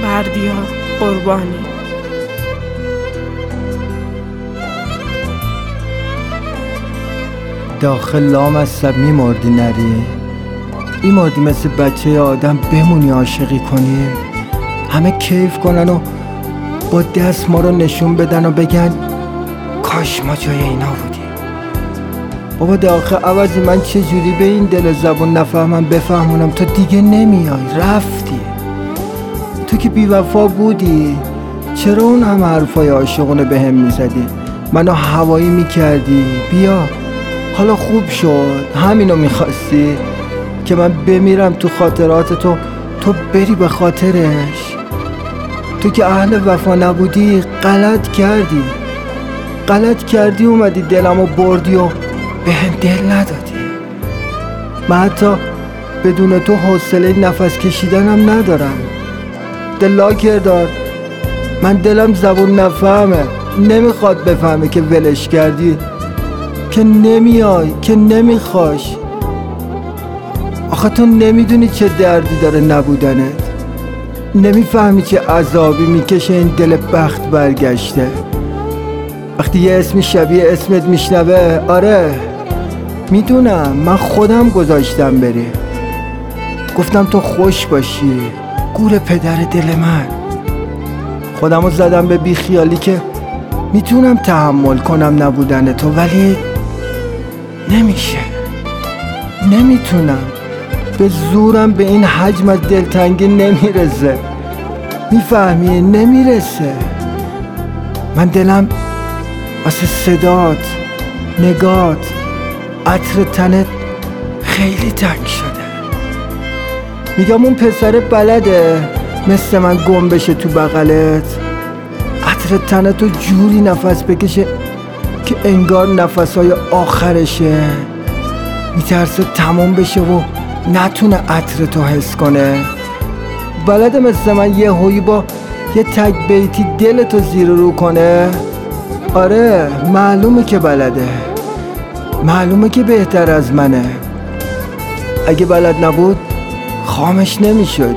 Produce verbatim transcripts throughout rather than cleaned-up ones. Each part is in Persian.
بردیا قربانی. داخل لامصب میمردی نری، میمردی مثل بچه آدم بمونی عاشقی کنیم، همه کیف کنن و با دست ما رو نشون بدن و بگن کاش ما جای اینا بودیم. بابا داخل عوضی من چجوری به این دل زبون نفهمم بفهمونم تو دیگه نمیای، رفتی. تو که بی وفا بودی، چرا اون همه حرفای عاشقونه به هم میزدی، منو هوایی میکردی؟ بیا حالا خوب شد، همینو میخواستی که من بمیرم تو خاطرات تو، تو بری به خاطرش. تو که اهل وفا نبودی، غلط کردی غلط کردی اومدی دلمو بردی و به هم دل ندادی. من حتی بدون تو حوصله نفس کشیدنم ندارم. دلا کردار، من دلم زبون نفهمه، نمیخواد بفهمه که ولش کردی، که نمیای، که نمیخواش. آخه تو نمیدونی چه دردی داره نبودنت، نمیفهمی چه عذابی میکشه این دل بخت برگشته وقتی یه اسمی شبیه اسمت میشنوه. آره میدونم، من خودم گذاشتم بری، گفتم تو خوش باشی، گور پدر دل من. خودمو زدم به بیخیالی که میتونم تحمل کنم نبودن تو، ولی نمیشه، نمیتونم، به زورم به این حجم از دلتنگی نمیرسه، میفهمی؟ نمیرسه. من دلم واسه صدات، نگات، عطر تنت خیلی تنگ شده. میگم اون پسر بلده مثل من گم بشه تو بغلت، عطر تنتو جوری نفس بکشه که انگار نفسهای آخرشه، میترسه تموم بشه و نتونه عطر تو حس کنه. بلده مثل من یه هویی با یه تک بیتی دلتو زیر رو کنه. آره معلومه که بلده، معلومه که بهتر از منه. اگه بلد نبود خامش نمیشدی.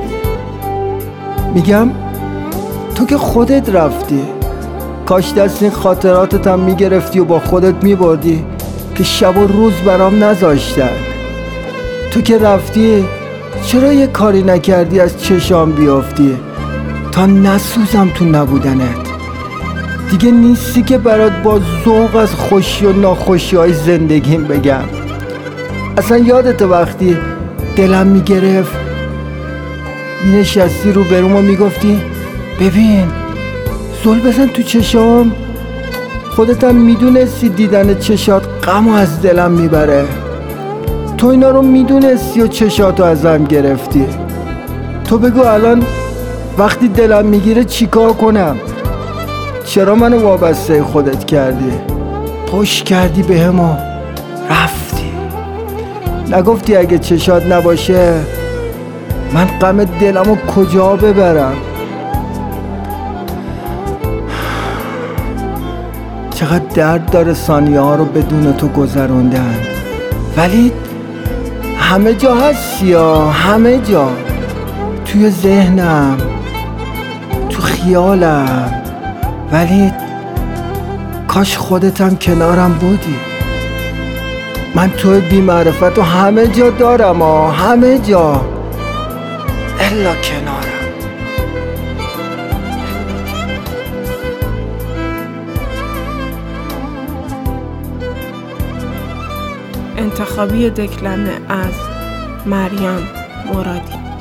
میگم تو که خودت رفتی، کاش دست این خاطراتت هم میگرفتی و با خودت میبردی که شب و روز برام نذاشتن. تو که رفتی چرا یه کاری نکردی از چشام بیافتی تا نسوزم تو نبودنت؟ دیگه نیستی که برات با ذوق از خوشی و ناخوشی های زندگیم بگم. اصلا یادت وقتی دلم میگرفت مینشستی رو بروم و میگفتی ببین زل بزن تو چشام؟ خودتم میدونستی دیدن چشات غمو از دلم میبره. تو اینا رو میدونستی و چشاتو ازم گرفتی. تو بگو الان وقتی دلم میگیره چیکار کنم؟ چرا منو وابسته خودت کردی؟ پشت کردی به هم و رفتی. نگفتی اگه چشات نباشه من غم دلمو کجا ببرم؟ چقدر درد داره ثانیه ها رو بدون تو گذروندن، ولی همه جا هستی یا همه جا، توی ذهنم، تو خیالم، ولی کاش خودتم کنارم بودی. من تو بی معرفت و همه جا دارم ها، همه جا الا کنارم. انتخابی دکلمه از مریم مرادی.